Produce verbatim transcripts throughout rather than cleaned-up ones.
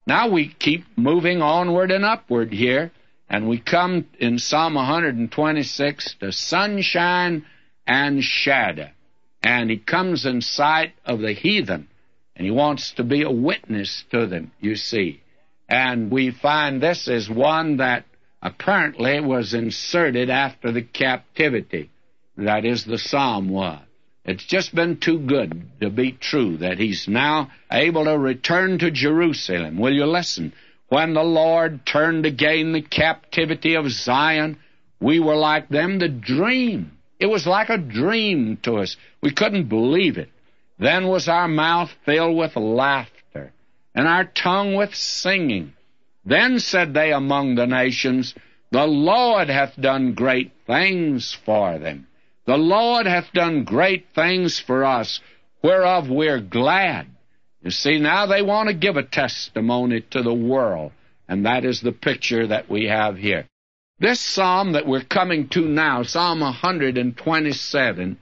Now we keep moving onward and upward here, and we come in Psalm one twenty-six to sunshine and shadow. And he comes in sight of the heathen, and he wants to be a witness to them, you see. And we find this is one that apparently was inserted after the captivity. That is, the psalm was. It's just been too good to be true that he's now able to return to Jerusalem. Will you listen? When the Lord turned again the captivity of Zion, we were like them that dream. It was like a dream to us. We couldn't believe it. Then was our mouth filled with laughter, and our tongue with singing. Then said they among the nations, the Lord hath done great things for them. The Lord hath done great things for us, whereof we're glad. You see, now they want to give a testimony to the world, and that is the picture that we have here. This psalm that we're coming to now, Psalm one twenty-seven,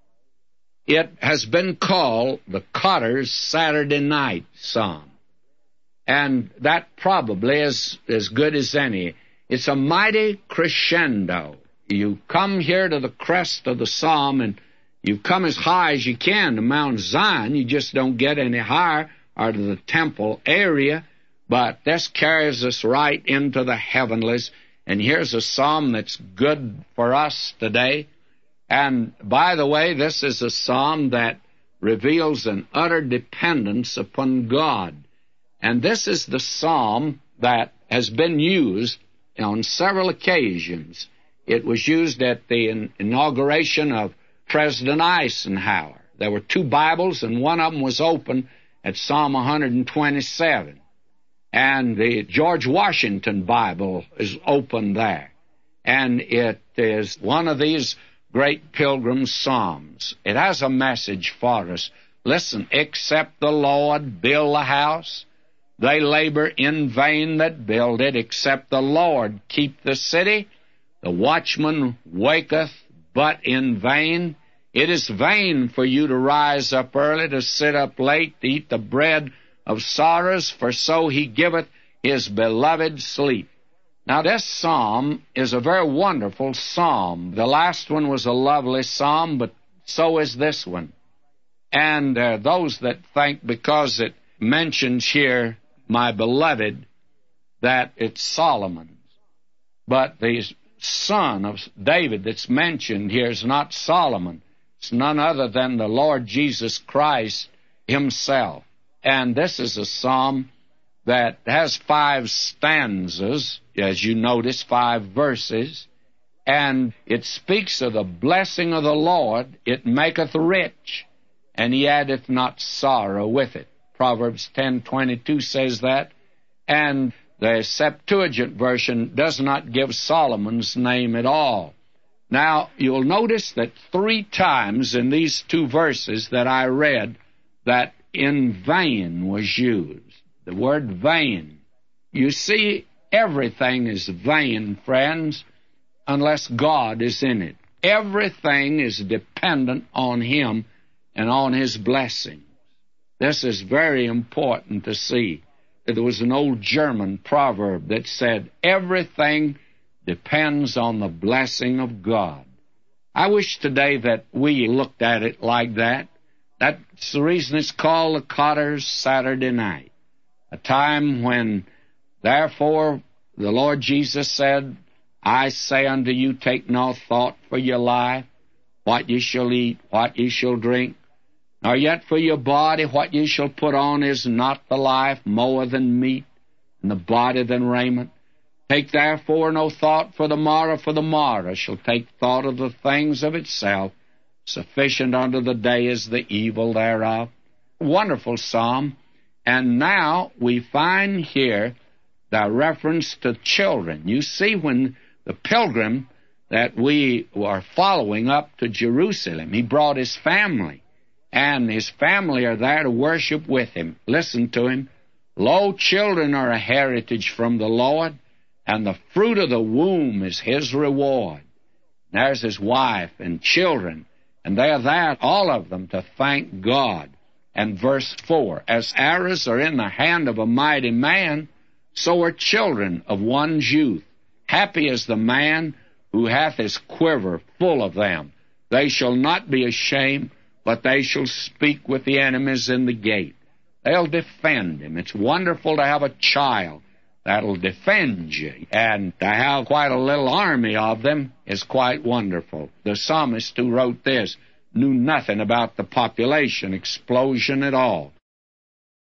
it has been called the Cotter's Saturday Night Psalm. And that probably is as good as any. It's a mighty crescendo. You come here to the crest of the psalm, and you come as high as you can to Mount Zion. You just don't get any higher, or to the temple area. But this carries us right into the heavenlies. And here's a psalm that's good for us today. And by the way, this is a psalm that reveals an utter dependence upon God. And this is the psalm that has been used on several occasions. It was used at the inauguration of President Eisenhower. There were two Bibles, and one of them was open at Psalm one twenty-seven. And the George Washington Bible is open there. And it is one of these great pilgrim psalms. It has a message for us. Listen, except the Lord build the house, they labor in vain that build it. Except the Lord keep the city, the watchman waketh but in vain. It is vain for you to rise up early, to sit up late, to eat the bread of sorrows, for so he giveth his beloved sleep. Now, this psalm is a very wonderful psalm. The last one was a lovely psalm, but so is this one. And uh, those that think because it mentions here, my beloved, that it's Solomon's. But the son of David that's mentioned here is not Solomon. It's none other than the Lord Jesus Christ himself. And this is a psalm that has five stanzas, as you notice, five verses, and it speaks of the blessing of the Lord. It maketh rich, and he addeth not sorrow with it. Proverbs ten twenty-two says that, and the Septuagint version does not give Solomon's name at all. Now, you'll notice that three times in these two verses that I read that in vain was used. The word vain. You see, everything is vain, friends, unless God is in it. Everything is dependent on him and on his blessings. This is very important to see. There was an old German proverb that said, everything depends on the blessing of God. I wish today that we looked at it like that. That's the reason it's called the Cotter's Saturday Night. A time when, therefore, the Lord Jesus said, I say unto you, take no thought for your life, what ye shall eat, what ye shall drink, nor yet for your body, what ye shall put on. Is not the life more than meat, and the body than raiment? Take therefore no thought for the morrow, for the morrow shall take thought of the things of itself. Sufficient unto the day is the evil thereof. Wonderful psalm. And now we find here the reference to children. You see, when the pilgrim that we are following up to Jerusalem, he brought his family, and his family are there to worship with him. Listen to him. Lo, children are a heritage from the Lord, and the fruit of the womb is his reward. There's his wife and children, and they're there, all of them, to thank God. And verse four, as arrows are in the hand of a mighty man, so are children of one's youth. Happy is the man who hath his quiver full of them. They shall not be ashamed, but they shall speak with the enemies in the gate. They'll defend him. It's wonderful to have a child that'll defend you. And to have quite a little army of them is quite wonderful. The psalmist who wrote this knew nothing about the population explosion at all.